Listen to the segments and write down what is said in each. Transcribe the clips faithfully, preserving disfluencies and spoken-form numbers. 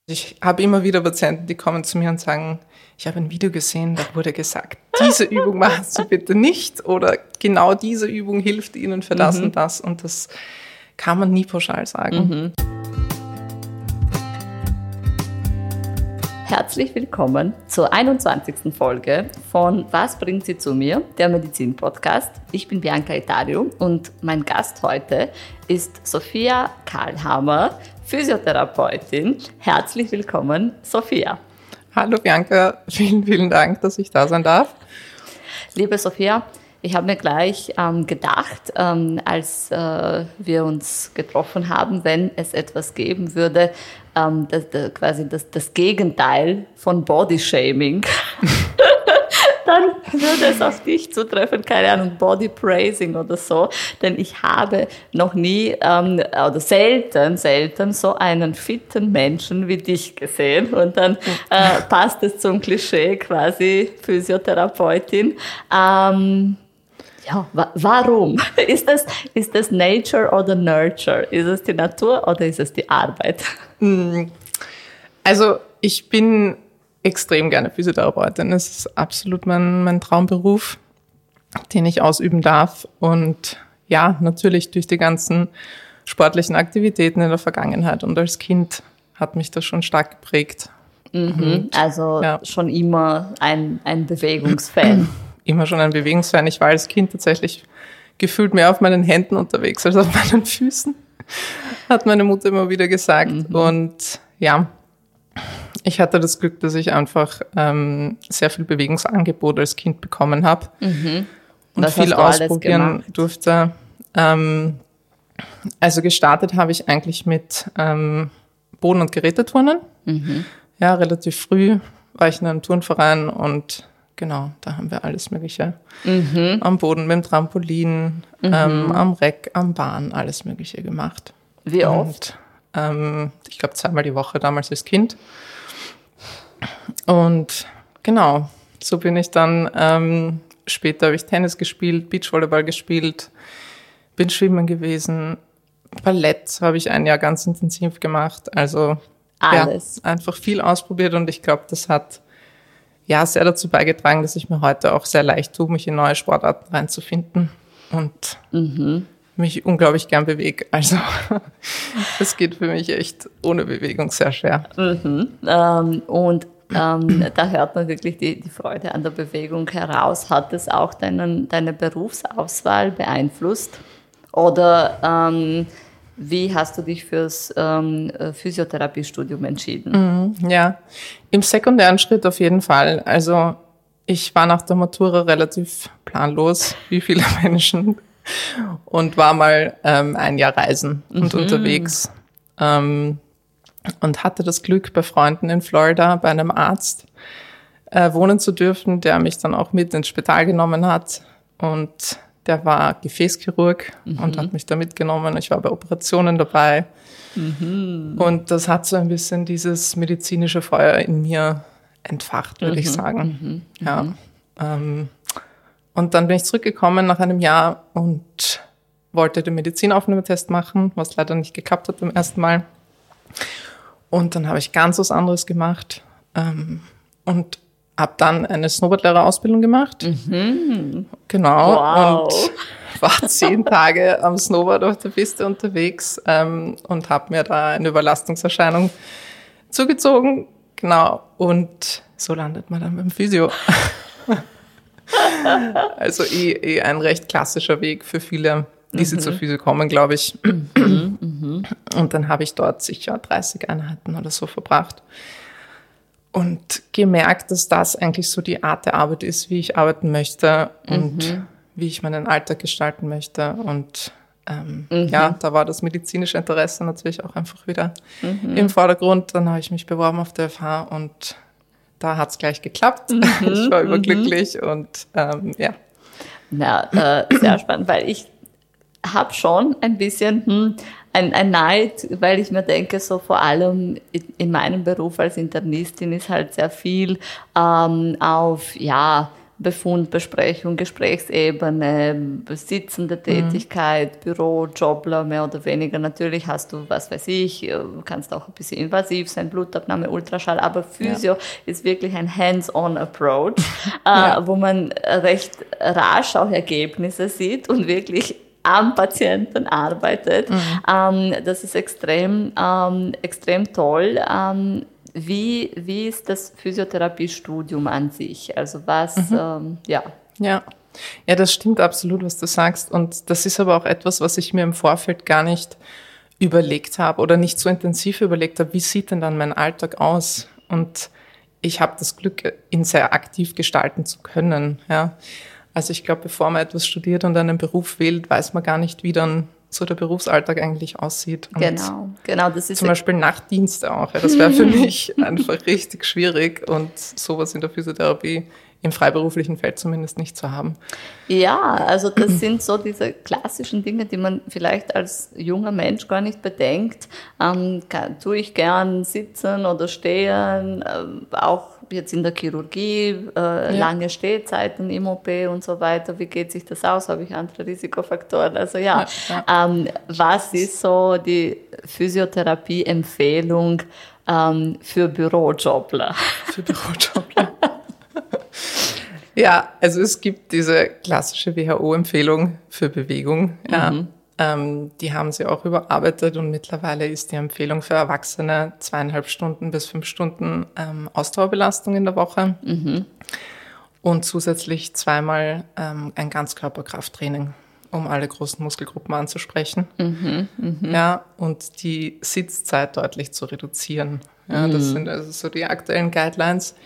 Ich habe immer wieder Patienten, die kommen zu mir und sagen, ich habe ein Video gesehen, da wurde gesagt, diese Übung machen Sie bitte nicht oder genau diese Übung hilft Ihnen für das mhm. und das. Und das kann man nie pauschal sagen. Mhm. Herzlich willkommen zur einundzwanzigsten Folge von Was bringt Sie zu mir, der Medizin-Podcast. Ich bin Bianca Itario und mein Gast heute ist Sophia Kahlhammer, Physiotherapeutin. Herzlich willkommen, Sophia. Hallo Bianca, vielen, vielen Dank, dass ich da sein darf. Liebe Sophia, ich habe mir gleich ähm, gedacht, ähm, als äh, wir uns getroffen haben, wenn es etwas geben würde, ähm, das, das, quasi das, das Gegenteil von Bodyshaming, dann würde es auf dich zutreffen, keine Ahnung, Body Praising oder so, denn ich habe noch nie ähm, oder selten, selten so einen fitten Menschen wie dich gesehen und dann äh, passt es zum Klischee quasi Physiotherapeutin. Ähm, Ja, wa- warum? Ist das, ist das Nature oder Nurture? Ist es die Natur oder ist es die Arbeit? Also ich bin extrem gerne Physiotherapeutin. Es ist absolut mein, mein Traumberuf, den ich ausüben darf. Und ja, natürlich durch die ganzen sportlichen Aktivitäten in der Vergangenheit und als Kind hat mich das schon stark geprägt. Mhm, und, also ja. schon immer ein, ein Bewegungsfan. Immer schon ein Bewegungsfan. Ich war als Kind tatsächlich gefühlt mehr auf meinen Händen unterwegs als auf meinen Füßen, hat meine Mutter immer wieder gesagt. Mhm. Und ja, ich hatte das Glück, dass ich einfach ähm, sehr viel Bewegungsangebot als Kind bekommen habe mhm. und Was viel hast du ausprobieren alles gemacht? durfte. Ähm, also gestartet habe ich eigentlich mit ähm, Boden- und Geräteturnen. Mhm. Ja, relativ früh war ich in einem Turnverein und genau, da haben wir alles Mögliche. Mhm. Am Boden, mit dem Trampolin, mhm. ähm, am Reck, am Bahn, alles Mögliche gemacht. Wie oft? Und, ähm, ich glaube zweimal die Woche damals als Kind. Und genau, so bin ich dann, ähm, später habe ich Tennis gespielt, Beachvolleyball gespielt, bin schwimmen gewesen, Ballett habe ich ein Jahr ganz intensiv gemacht. Also alles. Ja, einfach viel ausprobiert und ich glaube, das hat ja sehr dazu beigetragen, dass ich mir heute auch sehr leicht tue, mich in neue Sportarten reinzufinden und mhm. mich unglaublich gern bewege. Also das geht für mich echt ohne Bewegung sehr schwer. Mhm. Ähm, und ähm, da hört man wirklich die, die Freude an der Bewegung heraus. Hat es auch deinen, deine Berufsauswahl beeinflusst? Oder ähm, wie hast du dich fürs ähm, Physiotherapiestudium entschieden? Mhm, ja, im sekundären Schritt auf jeden Fall. Also ich war nach der Matura relativ planlos, wie viele Menschen, und war mal ähm, ein Jahr reisen und mhm. unterwegs ähm, und hatte das Glück, bei Freunden in Florida bei einem Arzt äh, wohnen zu dürfen, der mich dann auch mit ins Spital genommen hat und der war Gefäßchirurg mhm. und hat mich da mitgenommen. Ich war bei Operationen dabei. Mhm. Und das hat so ein bisschen dieses medizinische Feuer in mir entfacht, würde mhm. ich sagen. Mhm. Ja. Ähm, und dann bin ich zurückgekommen nach einem Jahr und wollte den Medizinaufnahmetest machen, was leider nicht geklappt hat beim ersten Mal. Und dann habe ich ganz was anderes gemacht ähm, und habe dann eine Snowboardlehrerausbildung gemacht. Mhm. Genau. Wow. Und war zehn Tage am Snowboard auf der Piste unterwegs ähm, und habe mir da eine Überlastungserscheinung zugezogen. Genau. Und so landet man dann beim Physio. Also eh, eh ein recht klassischer Weg für viele, die mhm. sie zur Physio kommen, glaube ich. Mhm. Mhm. Und dann habe ich dort sicher dreißig Einheiten oder so verbracht. Und gemerkt, dass das eigentlich so die Art der Arbeit ist, wie ich arbeiten möchte und mhm. wie ich meinen Alltag gestalten möchte. Und ähm, mhm. ja, da war das medizinische Interesse natürlich auch einfach wieder mhm. im Vordergrund. Dann habe ich mich beworben auf der F H und da hat es gleich geklappt. Mhm. Ich war überglücklich mhm. und ähm, ja. Na, äh, sehr spannend, weil ich habe schon ein bisschen hm, ein, ein Neid, weil ich mir denke, so vor allem in, in meinem Beruf als Internistin ist halt sehr viel ähm, auf, ja, Befundbesprechung, Gesprächsebene, sitzende Tätigkeit, mhm. Büro, Jobler, mehr oder weniger. Natürlich hast du, was weiß ich, kannst auch ein bisschen invasiv sein, Blutabnahme, Ultraschall, aber Physio ja. ist wirklich ein Hands-on-Approach, ja. äh, wo man recht rasch auch Ergebnisse sieht und wirklich am Patienten arbeitet. Mhm. Ähm, das ist extrem, ähm, extrem toll. Ähm, Wie, wie ist das Physiotherapiestudium an sich? Also was, mhm. ähm, ja. Ja. Ja, das stimmt absolut, was du sagst. Und das ist aber auch etwas, was ich mir im Vorfeld gar nicht überlegt habe oder nicht so intensiv überlegt habe, wie sieht denn dann mein Alltag aus? Und ich habe das Glück, ihn sehr aktiv gestalten zu können. Ja. Also ich glaube, bevor man etwas studiert und einen Beruf wählt, weiß man gar nicht, wie dann so der Berufsalltag eigentlich aussieht. Und genau, genau. Das ist zum Beispiel Nachtdienste auch. Ja, das wäre für mich einfach richtig schwierig und sowas in der Physiotherapie im freiberuflichen Feld zumindest nicht zu haben. Ja, also das sind so diese klassischen Dinge, die man vielleicht als junger Mensch gar nicht bedenkt. Ähm, kann, tue ich gern sitzen oder stehen, äh, auch jetzt in der Chirurgie, äh, ja. lange Stehzeiten im O P und so weiter. Wie geht sich das aus? Habe ich andere Risikofaktoren? Also ja, ja, ja. Ähm, was ist so die Physiotherapie-Empfehlung ähm, für Bürojobler? Für Bürojobler. Ja, also es gibt diese klassische W H O-Empfehlung für Bewegung. Ja. Mhm. Ähm, die haben sie auch überarbeitet und mittlerweile ist die Empfehlung für Erwachsene zweieinhalb Stunden bis fünf Stunden ähm, Ausdauerbelastung in der Woche mhm. und zusätzlich zweimal ähm, ein Ganzkörperkrafttraining, um alle großen Muskelgruppen anzusprechen. Mhm. Mhm. Ja, und die Sitzzeit deutlich zu reduzieren. Ja, mhm. Das sind also so die aktuellen Guidelines.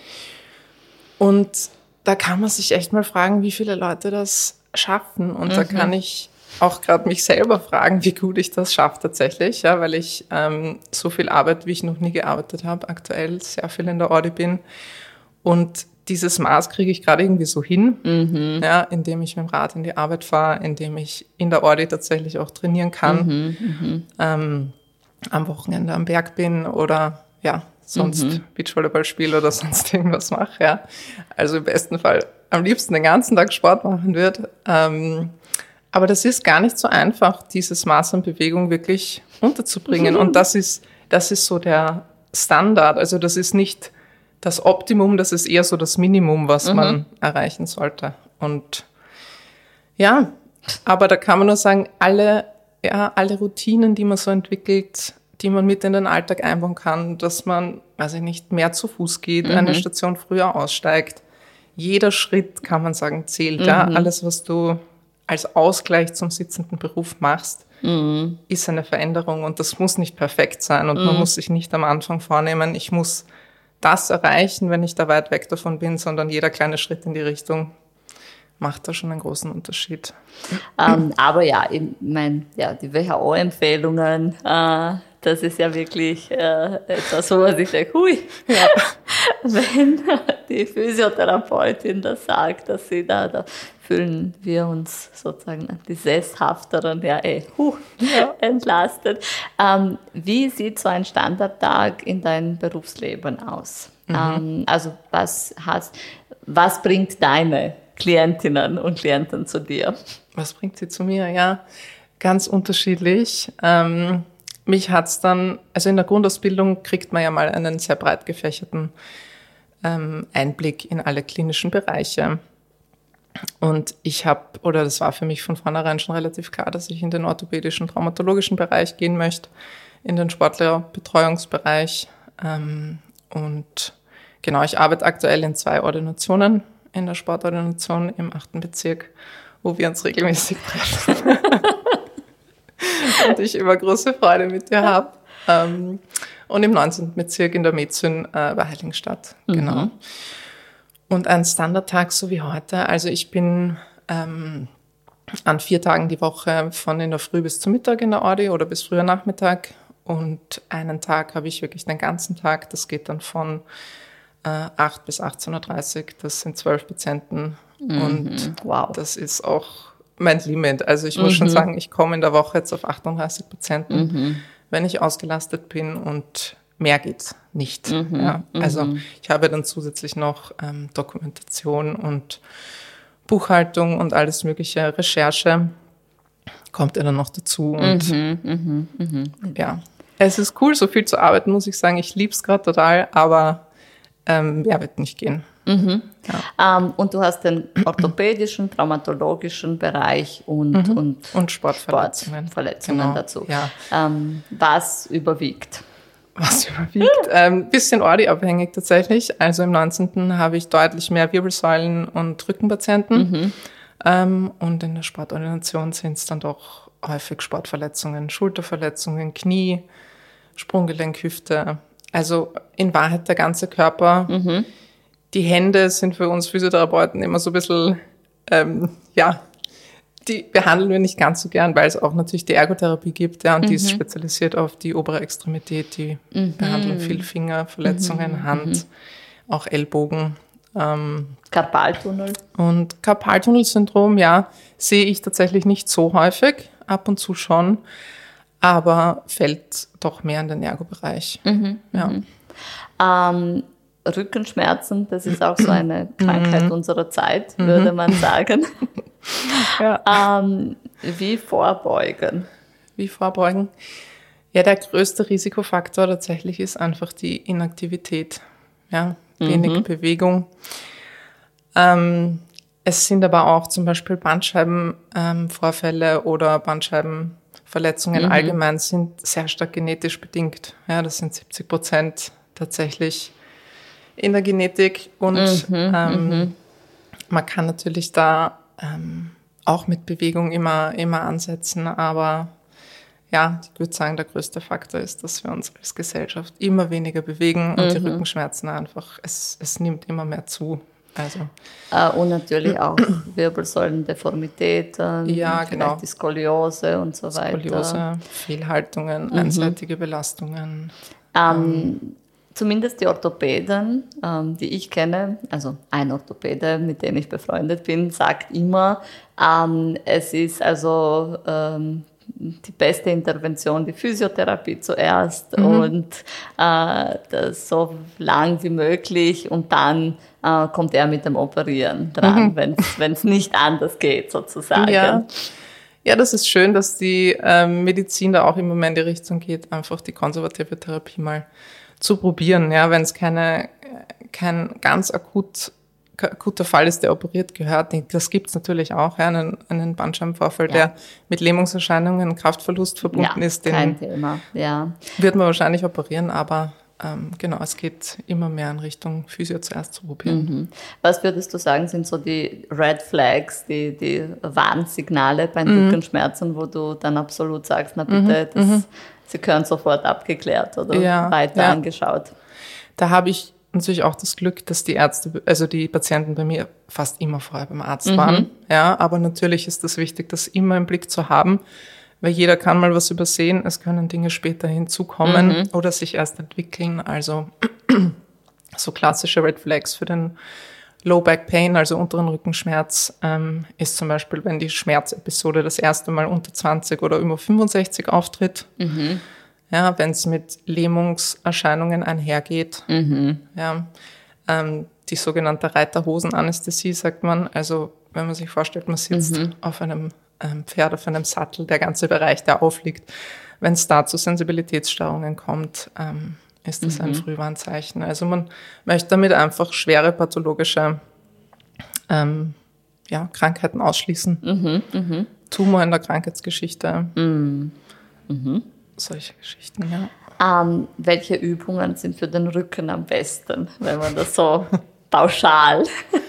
Und da kann man sich echt mal fragen, wie viele Leute das schaffen. Und mhm. da kann ich auch gerade mich selber fragen, wie gut ich das schaffe tatsächlich, ja, weil ich ähm, so viel arbeite, wie ich noch nie gearbeitet habe, aktuell sehr viel in der Audi bin. Und dieses Maß kriege ich gerade irgendwie so hin, mhm. ja, indem ich mit dem Rad in die Arbeit fahre, indem ich in der Audi tatsächlich auch trainieren kann, mhm. Mhm. Ähm, am Wochenende am Berg bin oder ja, sonst mhm. Beachvolleyball spiele oder sonst irgendwas mache, ja. Also im besten Fall am liebsten den ganzen Tag Sport machen wird. Ähm, aber das ist gar nicht so einfach, dieses Maß an Bewegung wirklich unterzubringen. Mhm. Und das ist, das ist so der Standard. Also das ist nicht das Optimum, das ist eher so das Minimum, was mhm. man erreichen sollte. Und ja, aber da kann man nur sagen, alle, ja, alle Routinen, die man so entwickelt, die man mit in den Alltag einbauen kann, dass man, weiß ich nicht, mehr zu Fuß geht, mhm. eine Station früher aussteigt. Jeder Schritt, kann man sagen, zählt. Mhm. Ja? Alles, was du als Ausgleich zum sitzenden Beruf machst, mhm. ist eine Veränderung und das muss nicht perfekt sein und mhm. man muss sich nicht am Anfang vornehmen, ich muss das erreichen, wenn ich da weit weg davon bin, sondern jeder kleine Schritt in die Richtung macht da schon einen großen Unterschied. Ähm, aber ja, ich meine, ja, die W H O-Empfehlungen, äh, das ist ja wirklich äh, etwas, wo man sich denkt, hui, ja. wenn die Physiotherapeutin das sagt, dass sie da, da fühlen wir uns sozusagen die Sesshafteren ja eh huh, ja. entlastet. Ähm, wie sieht so ein Standardtag in deinem Berufsleben aus? Mhm. Ähm, also was hast, was bringt deine Klientinnen und Klienten zu dir? Was bringt sie zu mir? Ja, ganz unterschiedlich. Ähm, mich hat's dann, also in der Grundausbildung kriegt man ja mal einen sehr breit gefächerten ähm, Einblick in alle klinischen Bereiche. Und ich habe, oder das war für mich von vornherein schon relativ klar, dass ich in den orthopädischen, traumatologischen Bereich gehen möchte, in den Sportlerbetreuungsbereich. Ähm, und genau, ich arbeite aktuell in zwei Ordinationen, in der Sportordination im achten Bezirk, wo wir uns regelmäßig treffen. Und ich immer große Freude mit dir habe. Ähm, und im neunzehnten Bezirk in der Medsyn äh, bei Heiligenstadt, mhm. genau. Und ein Standardtag so wie heute, also ich bin ähm, an vier Tagen die Woche von in der Früh bis zum Mittag in der Audi oder bis früher Nachmittag und einen Tag habe ich wirklich den ganzen Tag, das geht dann von äh, acht bis achtzehn Uhr dreißig, das sind zwölf Patienten mhm. und wow. Das ist auch mein Limit, also ich muss mhm. schon sagen, ich komme in der Woche jetzt auf achtunddreißig Patienten, mhm. wenn ich ausgelastet bin und mehr geht nicht. Mhm, ja. Also mhm. ich habe dann zusätzlich noch ähm, Dokumentation und Buchhaltung und alles mögliche, Recherche kommt ja dann noch dazu. Und Mhm, mhm, mhm. ja, es ist cool, so viel zu arbeiten, muss ich sagen. Ich liebe es gerade total, aber ähm, mehr wird nicht gehen. Mhm. Ja. Ähm, und du hast den orthopädischen, traumatologischen Bereich und, Mhm. und, und Sportverletzungen, Sportverletzungen genau. dazu. Ja. Ähm, was überwiegt? Was überwiegt? Ein ähm, bisschen ordi-abhängig tatsächlich. Also im neunzehnten habe ich deutlich mehr Wirbelsäulen- und Rückenpatienten. Mhm. Ähm, und in der Sportordination sind es dann doch häufig Sportverletzungen, Schulterverletzungen, Knie, Sprunggelenk, Hüfte. Also in Wahrheit der ganze Körper. Mhm. Die Hände sind für uns Physiotherapeuten immer so ein bisschen, ähm, ja, die behandeln wir nicht ganz so gern, weil es auch natürlich die Ergotherapie gibt, ja, und Mhm. die ist spezialisiert auf die obere Extremität, die Mhm. behandeln viel Fingerverletzungen, Mhm. Hand, Mhm. auch Ellbogen. Ähm, Karpaltunnel? und Karpaltunnelsyndrom, ja, sehe ich tatsächlich nicht so häufig, ab und zu schon, aber fällt doch mehr in den Ergo-Bereich. Mhm. Ja. Mhm. Ähm, Rückenschmerzen, das ist auch so eine Krankheit Mhm. unserer Zeit, würde man sagen. Ja. Ähm, wie vorbeugen? Wie vorbeugen? Ja, der größte Risikofaktor tatsächlich ist einfach die Inaktivität. Ja, wenig Mhm. Bewegung. Ähm, es sind aber auch zum Beispiel Bandscheibenvorfälle ähm, oder Bandscheibenverletzungen Mhm. allgemein sind sehr stark genetisch bedingt. Ja, das sind siebzig Prozent tatsächlich in der Genetik und Mhm. ähm, Mhm. man kann natürlich da ähm, auch mit Bewegung immer, immer ansetzen, aber ja, ich würde sagen, der größte Faktor ist, dass wir uns als Gesellschaft immer weniger bewegen und Mhm. die Rückenschmerzen einfach, es, es nimmt immer mehr zu. Also, Äh, und natürlich auch Wirbelsäulendeformitäten, ja, vielleicht genau. die Skoliose und so weiter. Skoliose, Fehlhaltungen, Mhm. einseitige Belastungen. Ähm, zumindest die Orthopäden, ähm, die ich kenne, also ein Orthopäde, mit dem ich befreundet bin, sagt immer, ähm, es ist also ähm, die beste Intervention, die Physiotherapie zuerst Mhm. und äh, das so lang wie möglich und dann äh, kommt er mit dem Operieren dran, Mhm. wenn es nicht anders geht sozusagen. Ja. Ja, das ist schön, dass die ähm, Medizin da auch immer mehr in die Richtung geht, einfach die konservative Therapie mal zu probieren. Ja, wenn es keine kein ganz akut akuter Fall ist, der operiert gehört, das gibt's natürlich auch, ja, einen, einen Bandscheibenvorfall, Ja. der mit Lähmungserscheinungen, Kraftverlust verbunden Ja, ist, den kein Thema, ja. wird man wahrscheinlich operieren, aber ähm, genau, es geht immer mehr in Richtung Physio zuerst zu probieren. Mhm. Was würdest du sagen, sind so die Red Flags, die, die Warnsignale bei Mhm. Rückenschmerzen, wo du dann absolut sagst, na bitte, das, Mhm. sie gehören sofort abgeklärt oder Ja, weiter ja. angeschaut? Da habe ich natürlich auch das Glück, dass die Ärzte, also die Patienten bei mir fast immer vorher beim Arzt Mhm. waren. Ja, aber natürlich ist es wichtig, das immer im Blick zu haben, weil jeder kann mal was übersehen. Es können Dinge später hinzukommen Mhm. oder sich erst entwickeln. Also so klassische Red Flags für den Low Back Pain, also unteren Rückenschmerz, ähm, ist zum Beispiel, wenn die Schmerzepisode das erste Mal unter zwanzig oder über fünfundsechzig auftritt. Mhm. Ja, wenn es mit Lähmungserscheinungen einhergeht. Mhm. Ja, ähm, die sogenannte Reiterhosenanästhesie, sagt man. Also wenn man sich vorstellt, man sitzt Mhm. auf einem ähm, Pferd, auf einem Sattel, der ganze Bereich, der aufliegt. Wenn es da zu Sensibilitätsstörungen kommt, ähm, ist das Mhm. ein Frühwarnzeichen. Also man möchte damit einfach schwere pathologische ähm, ja, Krankheiten ausschließen. Mhm. Mhm. Tumor in der Krankheitsgeschichte, Mhm. Mhm. solche Geschichten, ja. Ähm, welche Übungen sind für den Rücken am besten, wenn man das so pauschal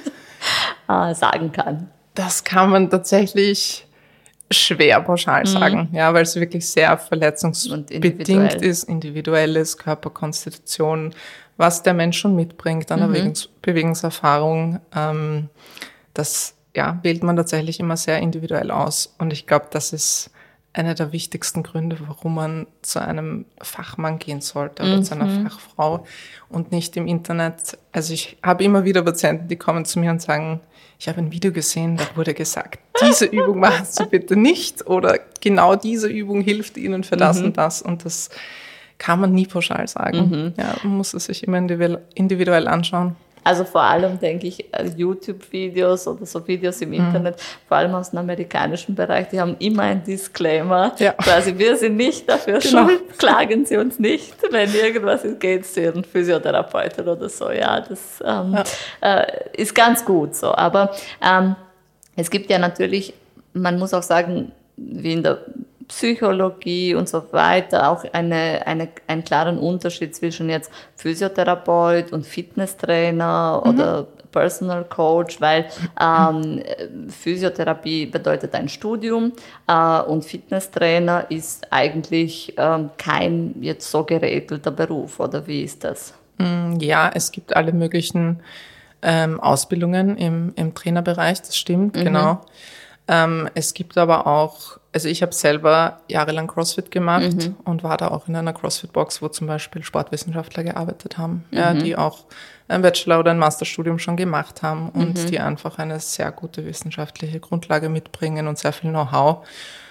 äh, sagen kann? Das kann man tatsächlich schwer pauschal sagen, ja, weil es wirklich sehr Und verletzungsbedingt individuell. ist, individuell ist, Körperkonstitution, was der Mensch schon mitbringt an Bewegungs- Bewegungserfahrung. Ähm, das ja, wählt man tatsächlich immer sehr individuell aus. Und ich glaube, das ist einer der wichtigsten Gründe, warum man zu einem Fachmann gehen sollte oder zu einer Fachfrau und nicht im Internet. Also ich habe immer wieder Patienten, die kommen zu mir und sagen, ich habe ein Video gesehen, da wurde gesagt, diese Übung machen Sie bitte nicht oder genau diese Übung hilft Ihnen für das und das. Und das kann man nie pauschal sagen. Mhm. Ja, man muss es sich immer individuell anschauen. Also vor allem, denke ich, YouTube-Videos oder so Videos im Internet, mhm. vor allem aus dem amerikanischen Bereich, die haben immer ein Disclaimer. Ja. Quasi, wir sind nicht dafür genau. schuld, klagen Sie uns nicht, wenn irgendwas ist, geht zu Ihren Physiotherapeuten oder so. Ja, das ähm, ja. Äh, ist ganz gut so. Aber ähm, es gibt ja natürlich, man muss auch sagen, wie in der Psychologie und so weiter, auch eine, eine, einen klaren Unterschied zwischen jetzt Physiotherapeut und Fitnesstrainer mhm. oder Personal Coach, weil ähm, Physiotherapie bedeutet ein Studium äh, und Fitnesstrainer ist eigentlich ähm, kein jetzt so geregelter Beruf, oder wie ist das? Ja, es gibt alle möglichen ähm, Ausbildungen im, im Trainerbereich, das stimmt, mhm. genau. Ähm, es gibt aber auch, also ich habe selber jahrelang CrossFit gemacht mhm. und war da auch in einer CrossFit-Box, wo zum Beispiel Sportwissenschaftler gearbeitet haben, mhm. ja, die auch ein Bachelor- oder ein Masterstudium schon gemacht haben und mhm. die einfach eine sehr gute wissenschaftliche Grundlage mitbringen und sehr viel Know-how.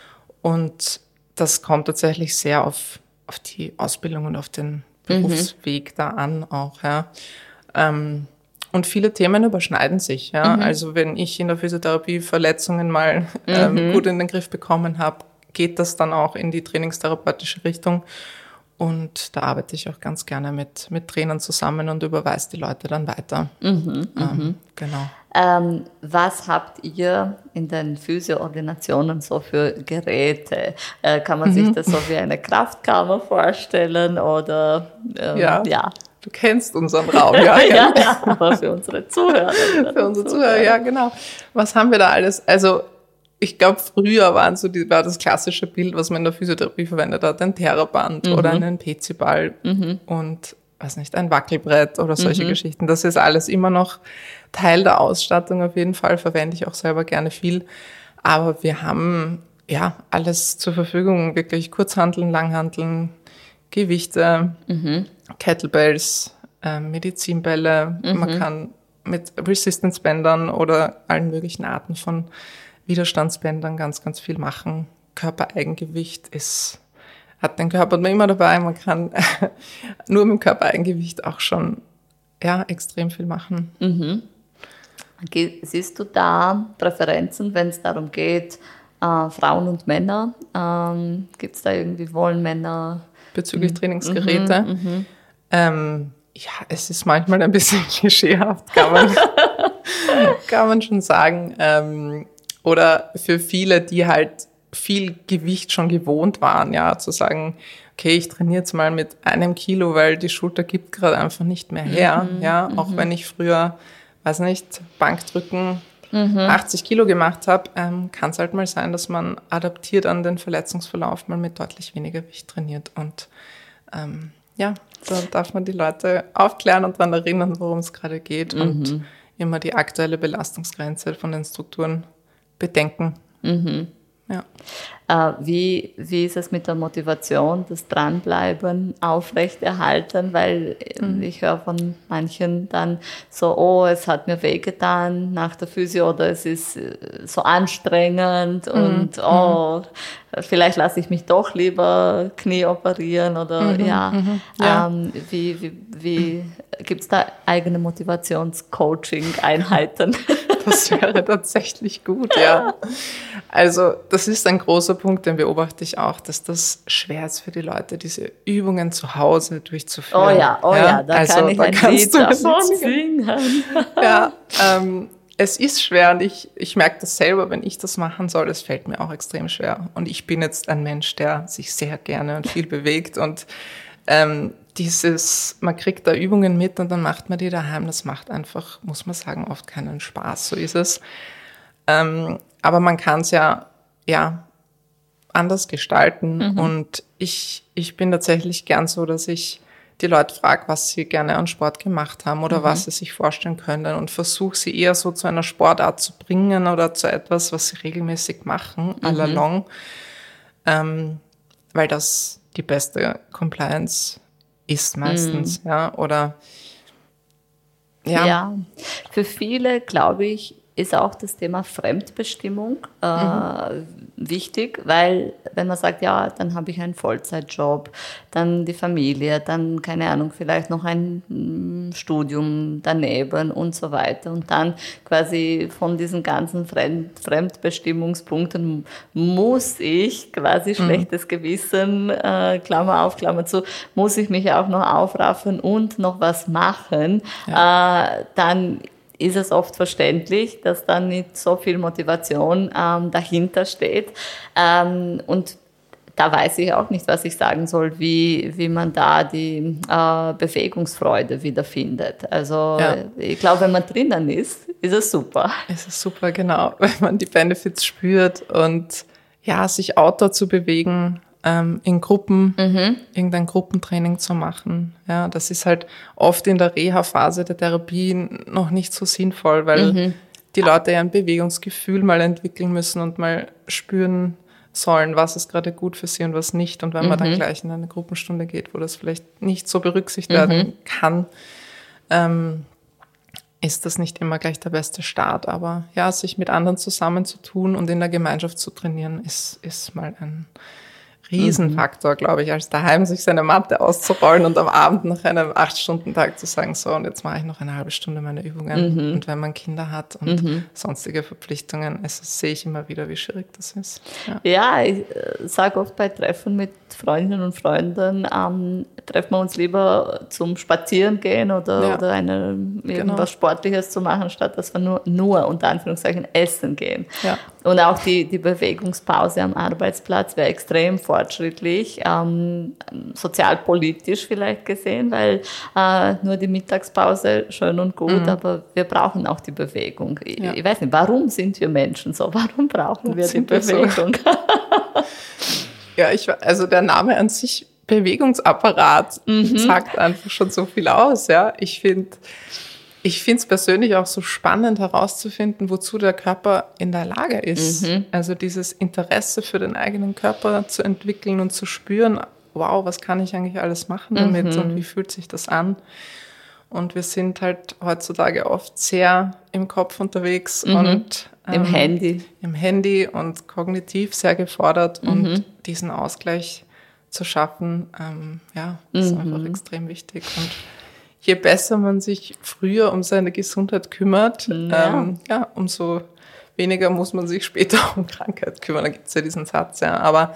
Und das kommt tatsächlich sehr auf, auf die Ausbildung und auf den Berufsweg mhm. da an auch, ja. Ähm, Und viele Themen überschneiden sich. Ja? Mhm. Also wenn ich in der Physiotherapie Verletzungen mal ähm, mhm. gut in den Griff bekommen habe, geht das dann auch in die trainingstherapeutische Richtung. Und da arbeite ich auch ganz gerne mit, mit Trainern zusammen und überweise die Leute dann weiter. Mhm. Ähm, genau. Ähm, was habt ihr in den Physio-Ordinationen so für Geräte? Äh, kann man mhm. sich das so wie eine Kraftkammer vorstellen oder ähm, ja. ja. Du kennst unseren Raum, ja. ja, ja, aber für unsere Zuhörer. für unsere Zuhörer, ja, genau. Was haben wir da alles? Also, ich glaube, früher waren so die, war das klassische Bild, was man in der Physiotherapie verwendet hat, ein Theraband mhm. oder einen P C-Ball mhm. und, weiß nicht, ein Wackelbrett oder solche mhm. Geschichten. Das ist alles immer noch Teil der Ausstattung. Auf jeden Fall verwende ich auch selber gerne viel. Aber wir haben, ja, alles zur Verfügung. Wirklich Kurzhanteln, Langhanteln, Gewichte, mhm. Kettlebells, äh, Medizinbälle. Mhm. Man kann mit Resistance-Bändern oder allen möglichen Arten von Widerstandsbändern ganz, ganz viel machen. Körpereigengewicht ist, hat den Körper immer dabei. Man kann nur mit dem Körpereigengewicht auch schon ja, extrem viel machen. Mhm. Siehst du da Präferenzen, wenn es darum geht, äh, Frauen und Männer? Ähm, gibt es da irgendwie, wollen Männer bezüglich Trainingsgeräte. Mhm, mhm. Ähm, ja, es ist manchmal ein bisschen klischeehaft, kann man, kann man schon sagen. Ähm, oder für viele, die halt viel Gewicht schon gewohnt waren, ja, zu sagen, okay, ich trainiere jetzt mal mit einem Kilo, weil die Schulter gibt gerade einfach nicht mehr her. Mhm, ja, auch mhm. wenn ich früher, weiß nicht, Bankdrücken mhm. achtzig Kilo gemacht habe, ähm, kann es halt mal sein, dass man adaptiert an den Verletzungsverlauf mal mit deutlich weniger Gewicht trainiert. Und ähm, ja, da darf man die Leute aufklären und daran erinnern, worum es gerade geht mhm. und immer die aktuelle Belastungsgrenze von den Strukturen bedenken. Mhm. Ja. Äh, wie, wie ist es mit der Motivation, das Dranbleiben aufrechterhalten? Weil mhm. ich höre von manchen dann so, oh, es hat mir wehgetan nach der Physio oder es ist so anstrengend mhm. und oh, vielleicht lasse ich mich doch lieber Knie operieren oder mhm. ja. Mhm. ja. Ähm, wie wie, wie gibt es da eigene Motivationscoaching-Einheiten? Das wäre tatsächlich gut, ja. Also das ist ein großer Punkt, den beobachte ich auch, dass das schwer ist für die Leute, diese Übungen zu Hause durchzuführen. Oh ja, oh ja, ja da also, kann ich da ein Lied davon singen. Ja, ähm, es ist schwer und ich, ich merke das selber, wenn ich das machen soll, es fällt mir auch extrem schwer. Und ich bin jetzt ein Mensch, der sich sehr gerne und viel bewegt und ähm, dieses, man kriegt da Übungen mit und dann macht man die daheim, das macht einfach, muss man sagen, oft keinen Spaß, so ist es. Ähm, aber man kann es ja, ja, anders gestalten mhm. und ich, ich bin tatsächlich gern so, dass ich die Leute frage, was sie gerne an Sport gemacht haben oder mhm. was sie sich vorstellen können und versuche sie eher so zu einer Sportart zu bringen oder zu etwas, was sie regelmäßig machen, mhm. all along, ähm, weil das die beste Compliance ist meistens, mm. ja, oder ja. Ja, für viele, glaube ich, ist auch das Thema Fremdbestimmung. Mhm. Äh, wichtig, weil wenn man sagt, ja, dann habe ich einen Vollzeitjob, dann die Familie, dann, keine Ahnung, vielleicht noch ein Studium daneben und so weiter und dann quasi von diesen ganzen Fremd Fremdbestimmungspunkten muss ich quasi schlechtes mhm. Gewissen, äh, Klammer auf, Klammer zu, muss ich mich auch noch aufraffen und noch was machen, ja. äh, dann ist es oft verständlich, dass dann nicht so viel Motivation ähm, dahinter steht. Ähm, und da weiß ich auch nicht, was ich sagen soll, wie, wie man da die äh, Bewegungsfreude wiederfindet. Also ja. ich glaube, wenn man drinnen ist, ist es super. Es ist super, genau, wenn man die Benefits spürt und ja, sich outdoor zu bewegen, ähm, in Gruppen, mhm. irgendein Gruppentraining zu machen. Ja, das ist halt oft in der Reha-Phase der Therapie noch nicht so sinnvoll, weil mhm. die Leute ja ein Bewegungsgefühl mal entwickeln müssen und mal spüren sollen, was ist gerade gut für sie und was nicht. Und wenn mhm. man dann gleich in eine Gruppenstunde geht, wo das vielleicht nicht so berücksichtigt mhm. werden kann, ähm, ist das nicht immer gleich der beste Start. Aber ja, sich mit anderen zusammenzutun und in der Gemeinschaft zu trainieren, ist, ist mal ein Riesenfaktor, glaube ich, als daheim sich seine Matte auszurollen und am Abend nach einem acht-Stunden-Tag zu sagen, so, und jetzt mache ich noch eine halbe Stunde meine Übungen. Mhm. Und wenn man Kinder hat und mhm. sonstige Verpflichtungen, also sehe ich immer wieder, wie schwierig das ist. Ja, ja ich äh, sage oft bei Treffen mit Freundinnen und Freunden, ähm, treffen wir uns lieber zum Spazieren gehen oder, ja. oder eine, irgendwas genau. Sportliches zu machen, statt dass wir nur, nur unter Anführungszeichen essen gehen. Ja. Und auch die, die Bewegungspause am Arbeitsplatz wäre extrem fortschrittlich, ähm, sozialpolitisch vielleicht gesehen, weil äh, nur die Mittagspause schön und gut, mhm. aber wir brauchen auch die Bewegung. Ich, ja. ich weiß nicht, warum sind wir Menschen so? Warum brauchen wir sind die Bewegung? Wir so? Ja, ich, also der Name an sich, Bewegungsapparat, mhm. sagt einfach schon so viel aus. Ja, ich finde Ich finde es persönlich auch so spannend herauszufinden, wozu der Körper in der Lage ist. Mhm. Also dieses Interesse für den eigenen Körper zu entwickeln und zu spüren, wow, was kann ich eigentlich alles machen damit mhm. und wie fühlt sich das an? Und wir sind halt heutzutage oft sehr im Kopf unterwegs mhm. und ähm, im Handy. Im Handy und kognitiv sehr gefordert mhm. und diesen Ausgleich zu schaffen, ähm, ja, ist mhm. einfach extrem wichtig. Und je besser man sich früher um seine Gesundheit kümmert, ja. Ähm, ja, umso weniger muss man sich später um Krankheit kümmern. Da gibt es ja diesen Satz, ja. Aber,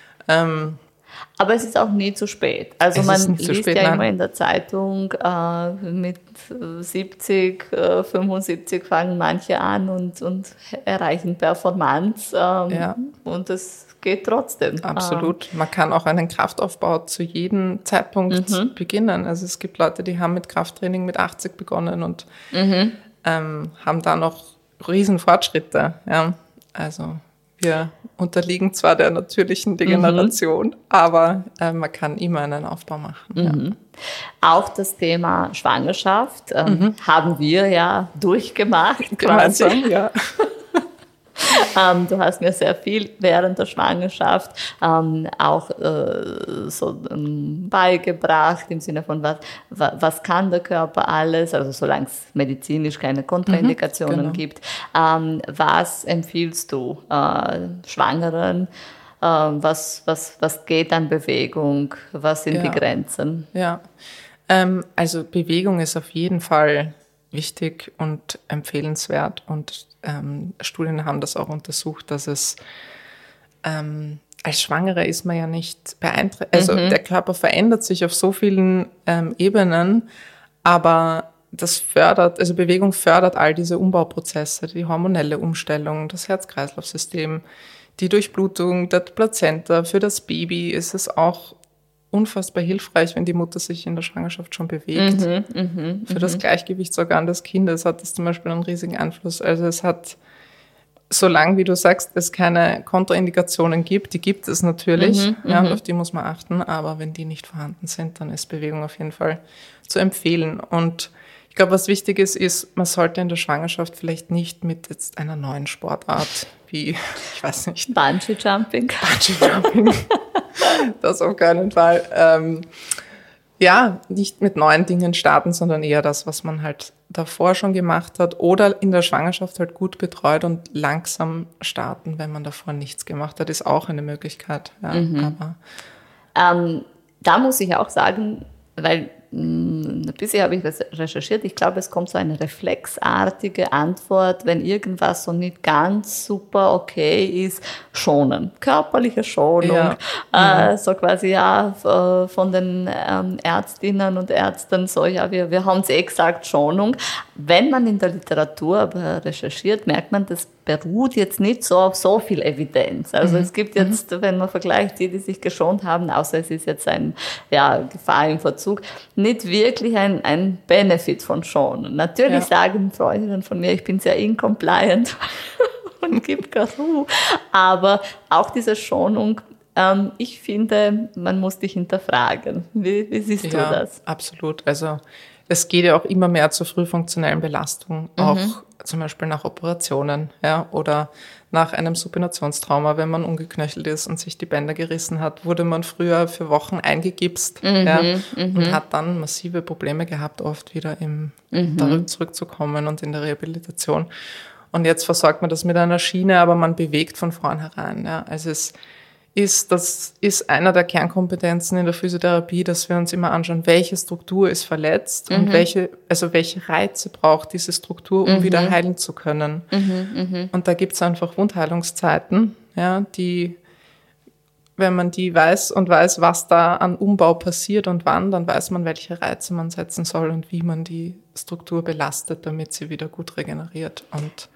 ähm, Aber es ist auch nie zu spät. Also man liest spät, ja nein. immer in der Zeitung, äh, mit siebzig, äh, fünfundsiebzig fangen manche an und, und erreichen Performance. Ähm, ja. Und das geht trotzdem. Absolut. Man kann auch einen Kraftaufbau zu jedem Zeitpunkt mhm. beginnen. Also es gibt Leute, die haben mit Krafttraining mit achtzig begonnen und mhm. ähm, haben da noch riesen Fortschritte. Ja. Also wir unterliegen zwar der natürlichen Degeneration, mhm. aber äh, man kann immer einen Aufbau machen. Mhm. Ja. Auch das Thema Schwangerschaft äh, mhm. haben wir ja durchgemacht. Gemeinsam, ja. Ähm, du hast mir sehr viel während der Schwangerschaft ähm, auch äh, so ähm, beigebracht, im Sinne von, was, was kann der Körper alles, also solange es medizinisch keine Kontraindikationen mhm, genau. gibt. Ähm, was empfiehlst du äh, Schwangeren? Äh, was, was, was geht an Bewegung? Was sind ja. die Grenzen? Ja, ähm, also Bewegung ist auf jeden Fall wichtig und empfehlenswert und ähm, Studien haben das auch untersucht, dass es ähm, als Schwangere ist man ja nicht beeinträchtigt, also mhm. der Körper verändert sich auf so vielen ähm, Ebenen, aber das fördert, also Bewegung fördert all diese Umbauprozesse, die hormonelle Umstellung, das Herz-Kreislauf-System, die Durchblutung der Plazenta. Für das Baby ist es auch unfassbar hilfreich, wenn die Mutter sich in der Schwangerschaft schon bewegt. Mhm, mh, Für mh. das Gleichgewichtsorgan des Kindes hat das zum Beispiel einen riesigen Einfluss. Also es hat, solange, wie du sagst, es keine Kontraindikationen gibt, die gibt es natürlich, mhm, ja, und auf die muss man achten, aber wenn die nicht vorhanden sind, dann ist Bewegung auf jeden Fall zu empfehlen. Und ich glaube, was wichtig ist, ist, man sollte in der Schwangerschaft vielleicht nicht mit jetzt einer neuen Sportart wie, ich weiß nicht. Bungee Jumping. Bungee Jumping. Das auf keinen Fall. Ähm, ja, nicht mit neuen Dingen starten, sondern eher das, was man halt davor schon gemacht hat oder in der Schwangerschaft halt gut betreut und langsam starten, wenn man davor nichts gemacht hat, ist auch eine Möglichkeit. Ja, Mhm. aber Ähm, da muss ich auch sagen, weil mh, ein bisschen habe ich recherchiert, ich glaube, es kommt so eine reflexartige Antwort, wenn irgendwas so nicht ganz super okay ist, schonen. Körperliche Schonung. Ja. Äh, so quasi ja f- von den ähm, Ärztinnen und Ärzten so, ja, wir, wir haben es eh gesagt, Schonung. Wenn man in der Literatur aber recherchiert, merkt man, das beruht jetzt nicht so auf so viel Evidenz. Also Mhm. es gibt jetzt, wenn man vergleicht, die, die sich geschont haben, außer es ist jetzt ein ja, Gefahr im Verzug, nicht wirklich ein, ein Benefit von Schonen. Natürlich Ja. sagen Freundinnen von mir, ich bin sehr incompliant und gibt Gas, uh. aber auch diese Schonung, ähm, ich finde, man muss dich hinterfragen. Wie, wie siehst Ja, du das? absolut. Also es geht ja auch immer mehr zur frühfunktionellen Belastung, auch zum Beispiel nach Operationen, ja, oder nach einem Supinationstrauma, wenn man umgeknöchelt ist und sich die Bänder gerissen hat, wurde man früher für Wochen eingegipst, ja, und hat dann massive Probleme gehabt, oft wieder im mhm. zurückzukommen und in der Rehabilitation. Und jetzt versorgt man das mit einer Schiene, aber man bewegt von vornherein, ja. Also es ist, das ist einer der Kernkompetenzen in der Physiotherapie, dass wir uns immer anschauen, welche Struktur ist verletzt mhm. und welche, also welche Reize braucht diese Struktur, um mhm. wieder heilen zu können. Mhm, mh. Und da gibt es einfach Wundheilungszeiten, ja, die, wenn man die weiß und weiß, was da an Umbau passiert und wann, dann weiß man, welche Reize man setzen soll und wie man die Struktur belastet, damit sie wieder gut regeneriert. Und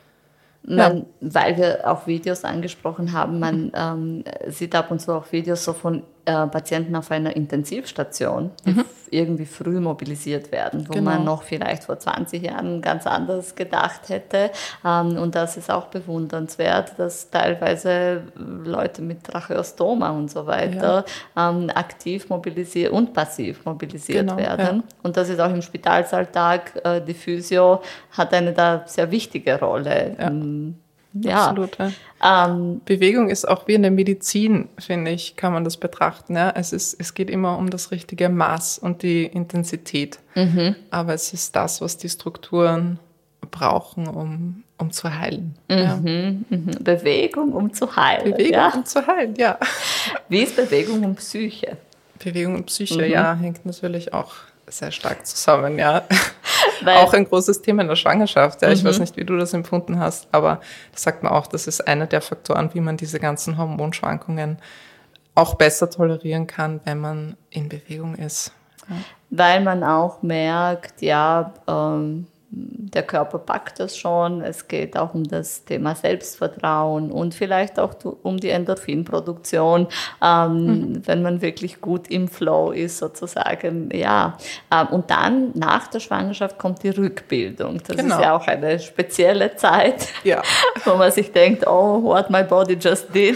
Man, ja. Weil wir auch Videos angesprochen haben, man ähm, sieht ab und zu auch Videos so von äh, Patienten auf einer Intensivstation, die mhm. f- irgendwie früh mobilisiert werden, wo genau. man noch vielleicht vor zwanzig Jahren ganz anders gedacht hätte. Ähm, und das ist auch bewundernswert, dass teilweise Leute mit Tracheostoma und so weiter ja. ähm, aktiv mobilisiert und passiv mobilisiert genau, werden. Ja. Und das ist auch im Spitalsalltag, äh, die Physio hat eine da sehr wichtige Rolle. Ja. Ja. Absolut. Ja. Ähm, Bewegung ist auch wie in der Medizin, finde ich, kann man das betrachten. Ja. Es ist, es geht immer um das richtige Maß und die Intensität. Mhm. Aber es ist das, was die Strukturen brauchen, um, um zu heilen. Mhm. Ja. Mhm. Bewegung, um zu heilen. Bewegung, ja. um zu heilen, ja. Wie ist Bewegung und Psyche? Bewegung und Psyche, mhm. ja, hängt natürlich auch sehr stark zusammen, ja. Weil auch ein großes Thema in der Schwangerschaft. Ja. Ich mhm. weiß nicht, wie du das empfunden hast, aber das sagt man auch, das ist einer der Faktoren, wie man diese ganzen Hormonschwankungen auch besser tolerieren kann, wenn man in Bewegung ist. Ja. Weil man auch merkt, ja, ähm, der Körper packt das schon. Es geht auch um das Thema Selbstvertrauen und vielleicht auch um die Endorphinproduktion, ähm, mhm. wenn man wirklich gut im Flow ist sozusagen. Ja. Und dann nach der Schwangerschaft kommt die Rückbildung. Das genau. ist ja auch eine spezielle Zeit, ja. wo man sich denkt, oh, what my body just did.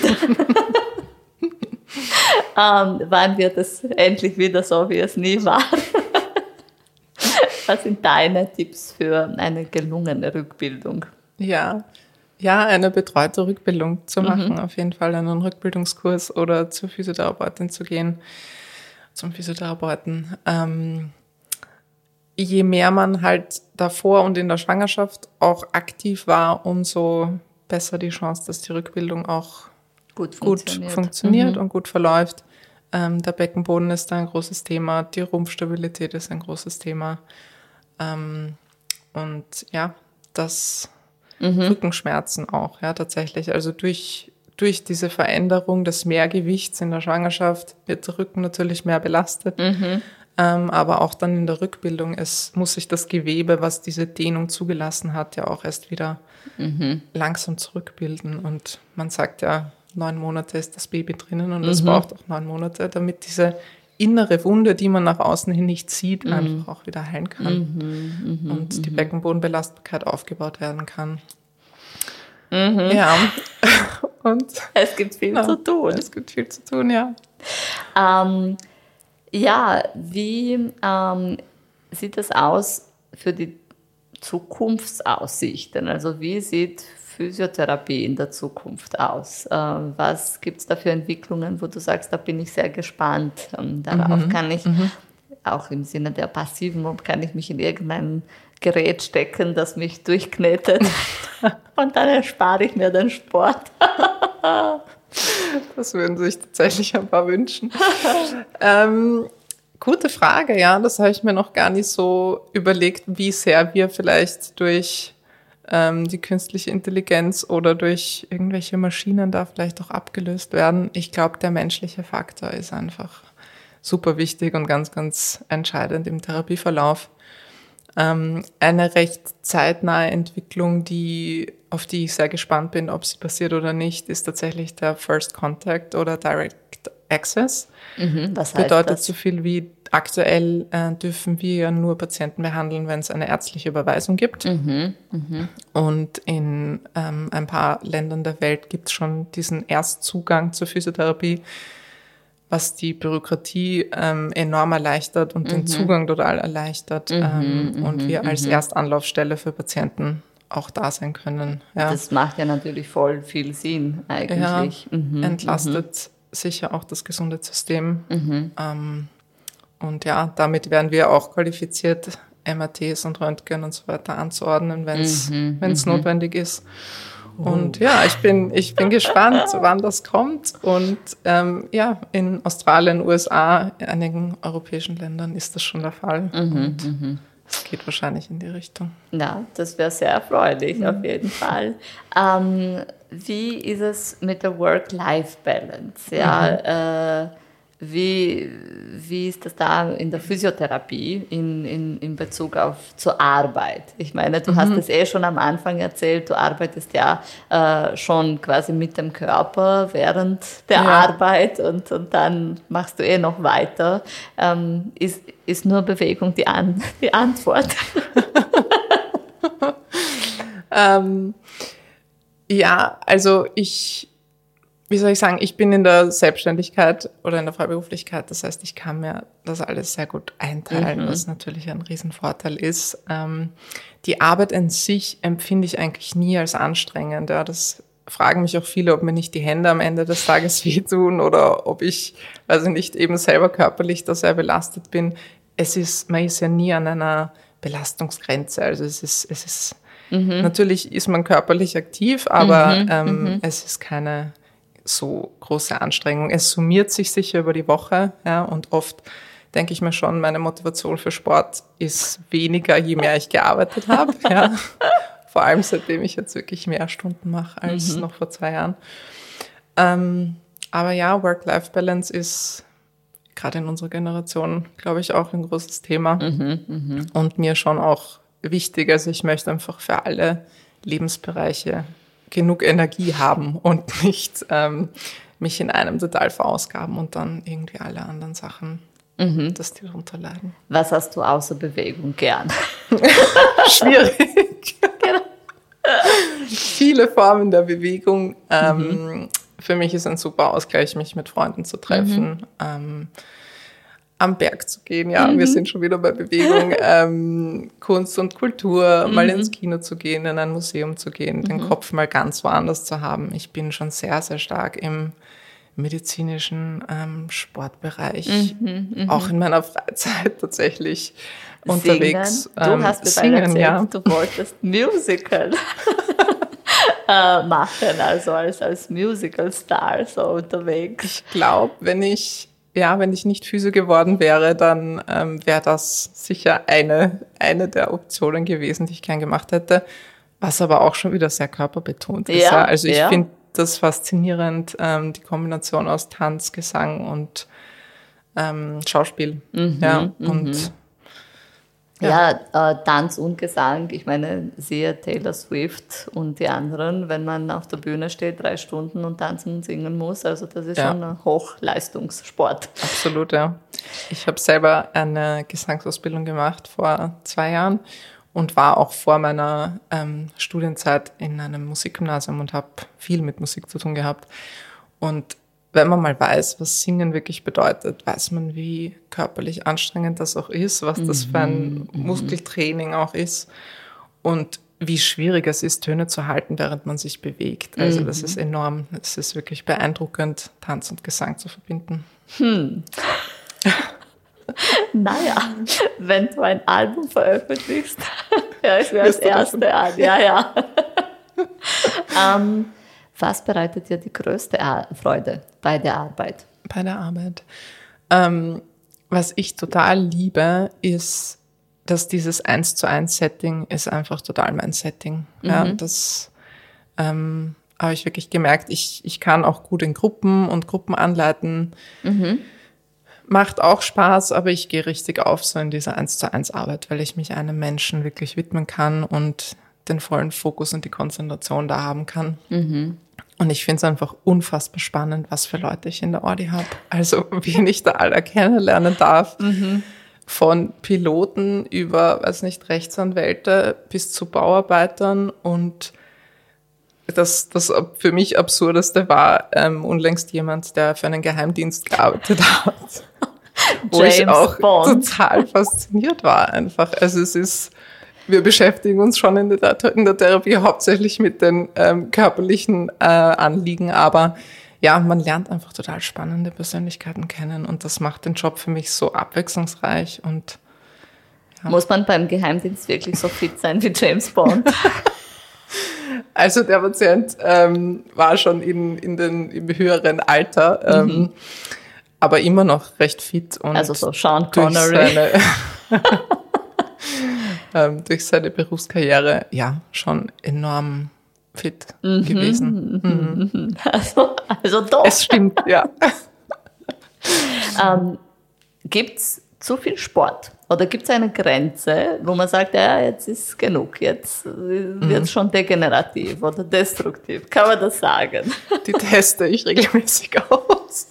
ähm, wann wird es endlich wieder so, wie es nie war? Was sind deine Tipps für eine gelungene Rückbildung? Ja, ja, eine betreute Rückbildung zu machen, mhm. auf jeden Fall einen Rückbildungskurs oder zur Physiotherapeutin zu gehen, zum Physiotherapeuten. Ähm, je mehr man halt davor und in der Schwangerschaft auch aktiv war, umso besser die Chance, dass die Rückbildung auch gut funktioniert, gut funktioniert mhm. und gut verläuft. Ähm, der Beckenboden ist da ein großes Thema, die Rumpfstabilität ist ein großes Thema. Ähm, und ja, das mhm. Rückenschmerzen auch, ja, tatsächlich. Also durch, durch diese Veränderung des Mehrgewichts in der Schwangerschaft wird der Rücken natürlich mehr belastet. Mhm. Ähm, aber auch dann in der Rückbildung ist, muss sich das Gewebe, was diese Dehnung zugelassen hat, ja auch erst wieder mhm. langsam zurückbilden. Und man sagt ja, neun Monate ist das Baby drinnen und es mhm. braucht auch neun Monate, damit diese innere Wunde, die man nach außen hin nicht sieht, mhm. einfach auch wieder heilen kann mhm, mh, und mh. die Beckenbodenbelastbarkeit aufgebaut werden kann. Mhm. Ja. Und es gibt viel ja, zu tun. Es gibt viel zu tun, ja. Ähm, ja, wie ähm, sieht es aus für die Zukunftsaussichten? Also wie sieht Physiotherapie in der Zukunft aus? Was gibt es da für Entwicklungen, wo du sagst, da bin ich sehr gespannt, darauf mhm. kann ich mhm. auch im Sinne der passiven, kann ich mich in irgendein Gerät stecken, das mich durchknetet und dann erspare ich mir den Sport. Das würden sich tatsächlich ein paar wünschen. ähm, gute Frage, ja, das habe ich mir noch gar nicht so überlegt, wie sehr wir vielleicht durch ähm, die künstliche Intelligenz oder durch irgendwelche Maschinen da vielleicht auch abgelöst werden. Ich glaube, der menschliche Faktor ist einfach super wichtig und ganz, ganz entscheidend im Therapieverlauf. Ähm, eine recht zeitnahe Entwicklung, die, auf die ich sehr gespannt bin, ob sie passiert oder nicht, ist tatsächlich der First Contact oder Direct Access. Mhm, was heißt Bedeutet das? so viel wie aktuell äh, dürfen wir ja nur Patienten behandeln, wenn es eine ärztliche Überweisung gibt. Mhm, mh. Und in ähm, ein paar Ländern der Welt gibt es schon diesen Erstzugang zur Physiotherapie, was die Bürokratie ähm, enorm erleichtert und mhm. den Zugang total erleichtert mhm, ähm, und wir als mhm. Erstanlaufstelle für Patienten auch da sein können. Ja. Das macht ja natürlich voll viel Sinn eigentlich. Ja, mhm, entlastet mhm. sicher auch das Gesundheitssystem. Mhm. Ähm, und ja, damit werden wir auch qualifiziert, M R Ts und Röntgen und so weiter anzuordnen, wenn es mhm, mhm. notwendig ist. Und oh. ja, ich bin, ich bin gespannt, wann das kommt. Und ähm, ja, in Australien, U S A, in einigen europäischen Ländern ist das schon der Fall. Mhm, und mhm. es geht wahrscheinlich in die Richtung. Ja, das wäre sehr erfreulich, mhm. auf jeden Fall. Ähm, wie ist es mit der Work-Life-Balance? Ja, mhm. äh, Wie, wie ist das da in der Physiotherapie in, in, in Bezug auf zur Arbeit? Ich meine, du mhm. hast es eh schon am Anfang erzählt, du arbeitest ja äh, schon quasi mit dem Körper während der ja. Arbeit und, und dann machst du eh noch weiter. Ähm, ist, ist nur Bewegung die, An- die Antwort? ähm, ja, also ich... Wie soll ich sagen, ich bin in der Selbstständigkeit oder in der Freiberuflichkeit, das heißt, ich kann mir das alles sehr gut einteilen, mhm. was natürlich ein Riesenvorteil ist. Ähm, die Arbeit an sich empfinde ich eigentlich nie als anstrengend. Ja, das fragen mich auch viele, ob mir nicht die Hände am Ende des Tages wehtun oder ob ich, weiß ich nicht, eben selber körperlich da sehr belastet bin. Es ist, man ist ja nie an einer Belastungsgrenze, also es ist, es ist, mhm. natürlich ist man körperlich aktiv, aber mhm. ähm, mhm. es ist keine so große Anstrengung. Es summiert sich sicher über die Woche, ja, und oft denke ich mir schon, meine Motivation für Sport ist weniger, je mehr ich gearbeitet habe, ja. Vor allem seitdem ich jetzt wirklich mehr Stunden mache als mhm. noch vor zwei Jahren. Ähm, aber ja, Work-Life-Balance ist gerade in unserer Generation, glaube ich, auch ein großes Thema mhm, mh. und mir schon auch wichtig. Also ich möchte einfach für alle Lebensbereiche genug Energie haben und nicht ähm, mich in einem total verausgaben und dann irgendwie alle anderen Sachen, mhm. dass die darunter leiden. Was hast du außer Bewegung gern? Schwierig. Genau. Viele Formen der Bewegung. Ähm, mhm. Für mich ist ein super Ausgleich, mich mit Freunden zu treffen, mhm. ähm, am Berg zu gehen, ja, mhm. wir sind schon wieder bei Bewegung, ähm, Kunst und Kultur, mhm. mal ins Kino zu gehen, in ein Museum zu gehen, mhm. den Kopf mal ganz woanders zu haben. Ich bin schon sehr, sehr stark im medizinischen ähm, Sportbereich, mhm. Mhm. auch in meiner Freizeit tatsächlich singen. Unterwegs. Du ähm, hast mir singen, erzählt, ja. du wolltest Musical äh, machen, also als, als Musical-Star so unterwegs. Ich glaube, wenn ich Ja, wenn ich nicht Physio geworden wäre, dann ähm, wäre das sicher eine, eine der Optionen gewesen, die ich gern gemacht hätte, was aber auch schon wieder sehr körperbetont ist. Ja, also ich ja. finde das faszinierend, ähm, die Kombination aus Tanz, Gesang und ähm, Schauspiel. Mhm, ja, und mhm. Ja, ja äh, Tanz und Gesang, ich meine, siehe Taylor Swift und die anderen, wenn man auf der Bühne steht, drei Stunden und tanzen und singen muss, also das ist ja. schon ein Hochleistungssport. Absolut, ja. Ich habe selber eine Gesangsausbildung gemacht vor zwei Jahren und war auch vor meiner ähm, Studienzeit in einem Musikgymnasium und habe viel mit Musik zu tun gehabt. Und wenn man mal weiß, was Singen wirklich bedeutet, weiß man, wie körperlich anstrengend das auch ist, was das für ein Muskeltraining auch ist und wie schwierig es ist, Töne zu halten, während man sich bewegt. Also das ist enorm, es ist wirklich beeindruckend, Tanz und Gesang zu verbinden. Hm. Naja, wenn du ein Album veröffentlichst, ja, ich wäre das erste an. Ja, ja. ähm, was bereitet dir die größte Freude bei der Arbeit? Bei der Arbeit. Ähm, was ich total liebe, ist, dass dieses eins zu eins Setting ist einfach total mein Setting. Mhm. Ja, das ähm, habe ich wirklich gemerkt. Ich, ich kann auch gut in Gruppen und Gruppen anleiten. Mhm. Macht auch Spaß, aber ich gehe richtig auf so in diese eins zu eins Arbeit, weil ich mich einem Menschen wirklich widmen kann und den vollen Fokus und die Konzentration da haben kann. Mhm. Und ich finde es einfach unfassbar spannend, was für Leute ich in der Ordi habe. Also, wen ich da alle kennenlernen darf. Mhm. Von Piloten über, weiß nicht, Rechtsanwälte bis zu Bauarbeitern. Und das, das für mich Absurdeste war ähm, unlängst jemand, der für einen Geheimdienst gearbeitet hat. Wo James ich auch Bond. Total fasziniert war einfach. Also es ist, wir beschäftigen uns schon in der, in der Therapie hauptsächlich mit den ähm, körperlichen äh, Anliegen, aber ja, man lernt einfach total spannende Persönlichkeiten kennen und das macht den Job für mich so abwechslungsreich. Und ja. Muss man beim Geheimdienst wirklich so fit sein wie James Bond? Also der Patient ähm, war schon in, in den, im höheren Alter, ähm, mhm. aber immer noch recht fit. Und also so Sean Connery. ähm, durch seine Berufskarriere, ja, schon enorm fit mhm, gewesen. Mhm. Also, also doch. Es stimmt, ja. ähm, gibt's zu viel Sport? Oder gibt es eine Grenze, wo man sagt, ja, jetzt ist genug, jetzt wird es mhm. schon degenerativ oder destruktiv? Kann man das sagen? Die teste ich regelmäßig aus.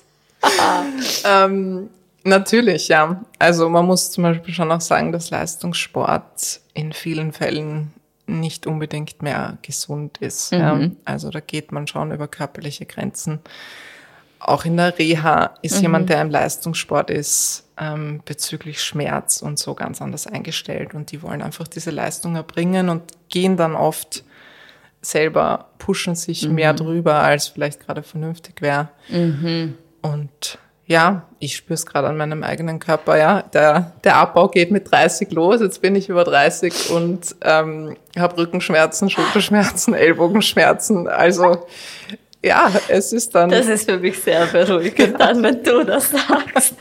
ähm, natürlich, ja. Also man muss zum Beispiel schon auch sagen, dass Leistungssport in vielen Fällen nicht unbedingt mehr gesund ist. Mhm. Ja. Also da geht man schon über körperliche Grenzen. Auch in der Reha ist mhm. jemand, der im Leistungssport ist, ähm, bezüglich Schmerz und so ganz anders eingestellt. Und die wollen einfach diese Leistung erbringen und gehen dann oft selber, pushen sich mhm. mehr drüber, als vielleicht gerade vernünftig wäre. Mhm. Und ja, ich spüre es gerade an meinem eigenen Körper. Ja, der, der Abbau geht mit dreißig los. Jetzt bin ich über dreißig und ähm, habe Rückenschmerzen, Schulterschmerzen, Ellbogenschmerzen. Also ja, es ist dann... Das ist für mich sehr beruhigend, dann, wenn du das sagst.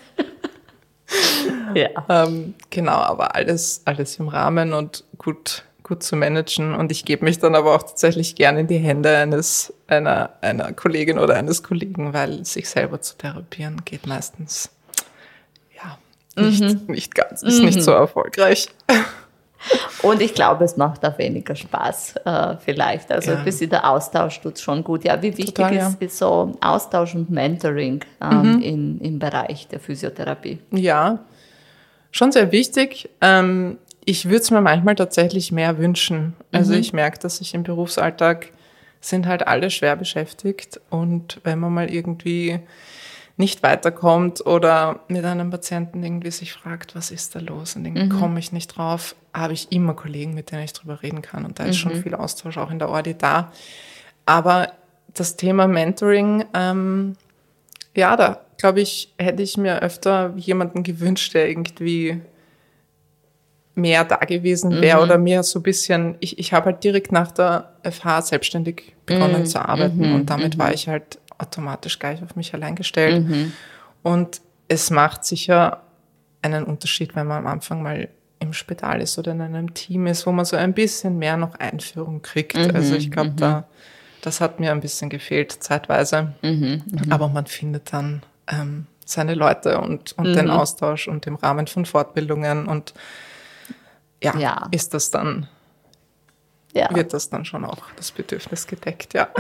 ja. Ähm, genau, aber alles, alles im Rahmen und gut, gut zu managen. Und ich gebe mich dann aber auch tatsächlich gerne in die Hände eines, einer, einer Kollegin oder eines Kollegen, weil sich selber zu therapieren geht meistens, ja, nicht, mhm. nicht ganz, ist mhm. nicht so erfolgreich. Und ich glaube, es macht auch weniger Spaß äh, vielleicht. Also ja. ein bisschen der Austausch tut schon gut. Ja, wie wichtig Total, ist, ja. ist so Austausch und Mentoring ähm, mhm. in, im Bereich der Physiotherapie? Ja, schon sehr wichtig. Ähm, ich würde es mir manchmal tatsächlich mehr wünschen. Also mhm. ich merke, dass ich im Berufsalltag sind halt alle schwer beschäftigt. Und wenn man mal irgendwie nicht weiterkommt oder mit einem Patienten irgendwie sich fragt, was ist da los und irgendwie mhm. komme ich nicht drauf, habe ich immer Kollegen, mit denen ich drüber reden kann und da ist mhm. schon viel Austausch auch in der Ordi da. Aber das Thema Mentoring, ähm, ja, da glaube ich, hätte ich mir öfter jemanden gewünscht, der irgendwie mehr da gewesen wäre mhm. oder mir so ein bisschen, ich, ich habe halt direkt nach der F H selbstständig begonnen mhm. zu arbeiten mhm. und damit mhm. war ich halt automatisch gleich auf mich allein gestellt. Mhm. Und es macht sicher einen Unterschied, wenn man am Anfang mal im Spital ist oder in einem Team ist, wo man so ein bisschen mehr noch Einführung kriegt. Mhm. Also ich glaube, mhm. da, das hat mir ein bisschen gefehlt zeitweise. Mhm. Mhm. Aber man findet dann ähm, seine Leute und, und mhm. den Austausch und im Rahmen von Fortbildungen und ja, ja. ist das dann, ja. wird das dann schon auch das Bedürfnis gedeckt, ja.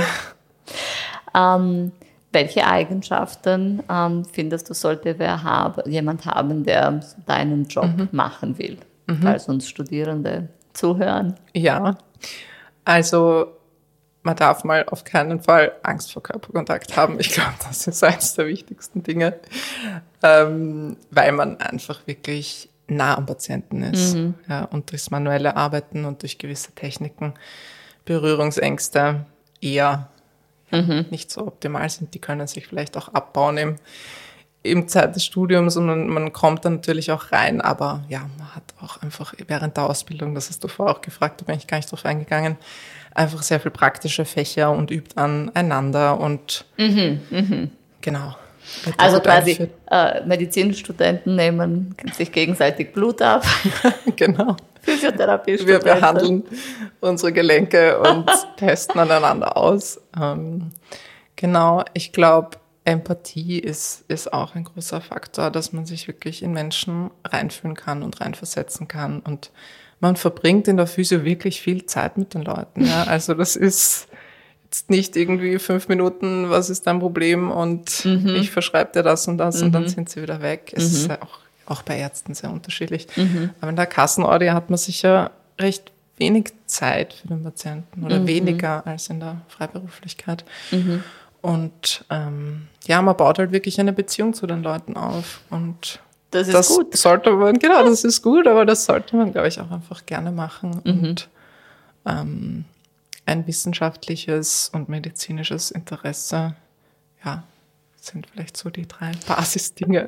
Ähm, welche Eigenschaften ähm, findest du, sollte wer haben, jemand haben, der deinen Job mhm. machen will, mhm. falls uns Studierende zuhören? Ja, also man darf mal auf keinen Fall Angst vor Körperkontakt haben. Ich glaube, das ist eines der wichtigsten Dinge, ähm, weil man einfach wirklich nah am Patienten ist. Mhm. Ja, und durchs manuelle Arbeiten und durch gewisse Techniken Berührungsängste eher Mhm. nicht so optimal sind, die können sich vielleicht auch abbauen im, eben Zeit des Studiums und man, man kommt dann natürlich auch rein, aber ja, man hat auch einfach während der Ausbildung, das hast du vorher auch gefragt, da bin ich gar nicht drauf eingegangen, einfach sehr viel praktische Fächer und übt aneinander und mhm, mh. genau. Also quasi äh, Medizinstudenten nehmen sich gegenseitig Blut ab. Genau. Physiotherapiestudenten. Wir behandeln unsere Gelenke und testen aneinander aus. Ähm, genau, ich glaube, Empathie ist, ist auch ein großer Faktor, dass man sich wirklich in Menschen reinfühlen kann und reinversetzen kann. Und man verbringt in der Physio wirklich viel Zeit mit den Leuten. Ja? Also das ist jetzt nicht irgendwie fünf Minuten, was ist dein Problem und mhm. ich verschreibe dir das und das mhm. und dann sind sie wieder weg. Es mhm. ist ja auch, auch bei Ärzten sehr unterschiedlich. Mhm. Aber in der Kassenordi hat man sicher recht wenig Zeit für den Patienten oder mhm. weniger als in der Freiberuflichkeit. Mhm. Und ähm, ja, man baut halt wirklich eine Beziehung zu den Leuten auf. Und das ist das gut. Sollte man, genau, das ist gut, aber das sollte man, glaube ich, auch einfach gerne machen. Mhm. Und ähm, ein wissenschaftliches und medizinisches Interesse, ja, sind vielleicht so die drei Basisdinge.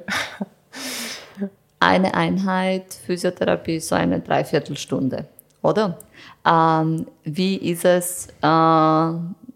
Eine Einheit Physiotherapie ist so eine Dreiviertelstunde, oder? Ähm, wie ist es äh,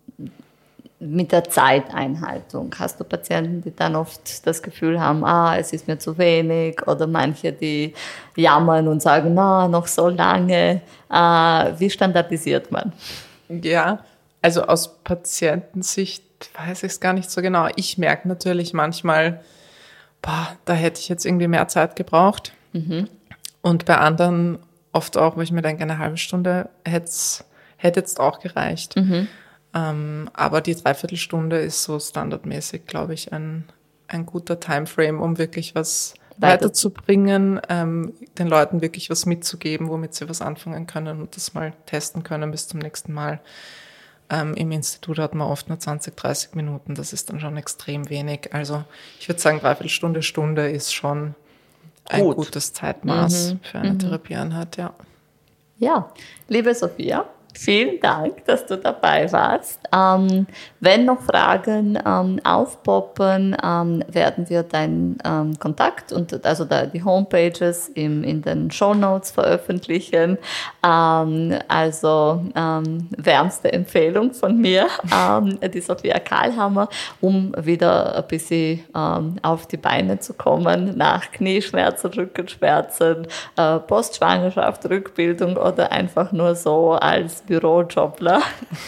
mit der Zeiteinhaltung? Hast du Patienten, die dann oft das Gefühl haben, ah, es ist mir zu wenig, oder manche, die jammern und sagen, na, noch so lange. Äh, wie standardisiert man? Ja, also aus Patientensicht weiß ich es gar nicht so genau. Ich merke natürlich manchmal, boah, da hätte ich jetzt irgendwie mehr Zeit gebraucht. Mhm. Und bei anderen oft auch, wo ich mir denke, eine halbe Stunde hätte hätte jetzt auch gereicht. Mhm. Ähm, aber die Dreiviertelstunde ist so standardmäßig, glaube ich, ein, ein guter Timeframe, um wirklich was weiterzubringen, ähm, den Leuten wirklich was mitzugeben, womit sie was anfangen können und das mal testen können bis zum nächsten Mal. Ähm, Im Institut hat man oft nur zwanzig, dreißig Minuten, das ist dann schon extrem wenig. Also ich würde sagen, Dreiviertelstunde, Stunde ist schon ein Gut. gutes Zeitmaß mhm. für eine mhm. Therapieeinheit, ja. Ja, liebe Sophia, vielen Dank, dass du dabei warst. Ähm, wenn noch Fragen ähm, aufpoppen, ähm, werden wir deinen ähm, Kontakt und also da die Homepages im, in den Shownotes veröffentlichen. Ähm, also ähm, wärmste Empfehlung von mir, ähm, die Sophia Kahlhammer, um wieder ein bisschen ähm, auf die Beine zu kommen nach Knieschmerzen, Rückenschmerzen, äh, Postschwangerschaft, Rückbildung oder einfach nur so als Bürojobler.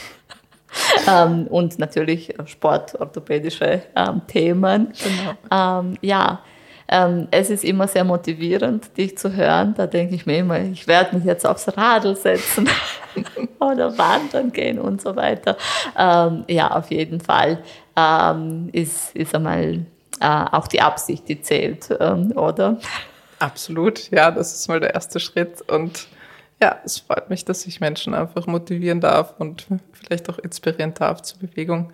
ähm, und natürlich sportorthopädische ähm, Themen. Genau. Ähm, ja, ähm, es ist immer sehr motivierend, dich zu hören. Da denke ich mir immer, ich werde mich jetzt aufs Radl setzen oder wandern gehen und so weiter. Ähm, ja, auf jeden Fall ähm, ist, ist einmal äh, auch die Absicht, die zählt, ähm, oder? Absolut, ja, das ist mal der erste Schritt und ja, es freut mich, dass ich Menschen einfach motivieren darf und vielleicht auch inspirieren darf zur Bewegung.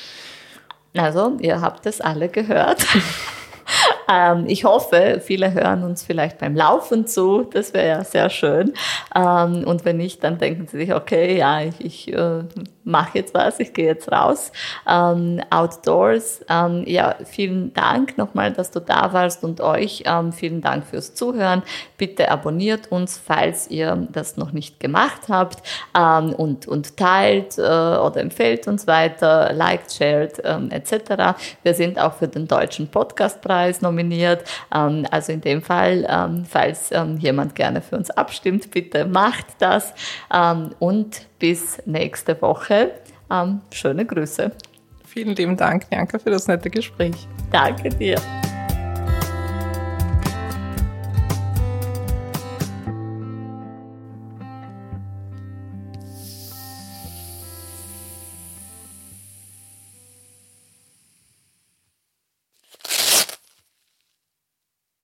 Also, ihr habt es alle gehört. ähm, ich hoffe, viele hören uns vielleicht beim Laufen zu. Das wäre ja sehr schön. Ähm, und wenn nicht, dann denken sie sich, okay, ja, ich, ich äh, mache jetzt was, ich gehe jetzt raus. Ähm, outdoors. Ähm, ja, vielen Dank nochmal, dass du da warst und euch ähm, vielen Dank fürs Zuhören. Bitte abonniert uns, falls ihr das noch nicht gemacht habt ähm, und, und teilt äh, oder empfehlt uns weiter, liked, shared ähm, et cetera. Wir sind auch für den Deutschen Podcastpreis nominiert. Ähm, also in dem Fall, ähm, falls ähm, jemand gerne für uns abstimmt, bitte macht das. Ähm, und bis nächste Woche. Ähm, schöne Grüße. Vielen lieben Dank, Bianca, für das nette Gespräch. Danke dir.